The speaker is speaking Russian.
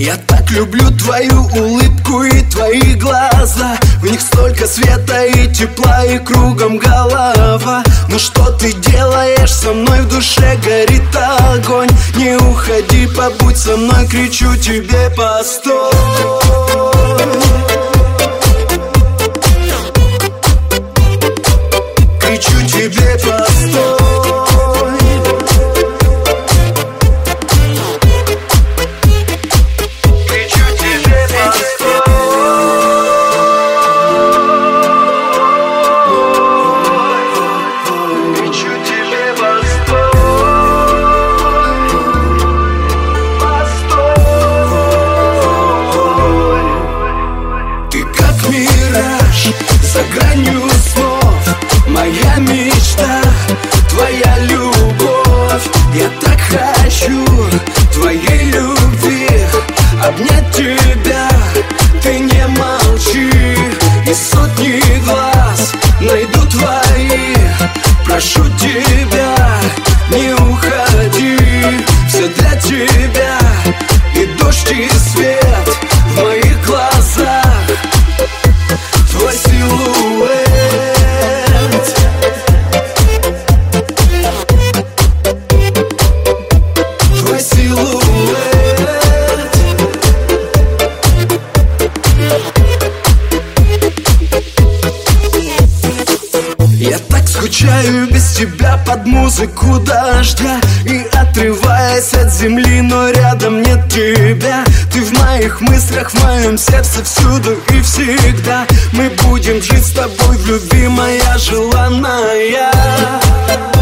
Я так люблю твою улыбку и твои глаза. В них столько света и тепла, и кругом голова. Но что ты делаешь со мной? В душе горит огонь. Не уходи, побудь со мной, кричу тебе: постой. Кричу тебе: постой. За гранью снов моя мечта, твоя любовь. Я так хочу твоей любви, обнять тебя, ты не молчи. И сотни глаз найду твои, прошу тебя, не уходи. Все для тебя, и дождь, и свет в моих глазах. Твой силуэт, твой силуэт. Я так скучаю без тебя под музыку дождя, и отрываясь от земли, но рядом нет тебя. Ты в моих мыслях, в моем сердце, всюду и всегда. Мы будем жить с тобой в любви, моя желанная.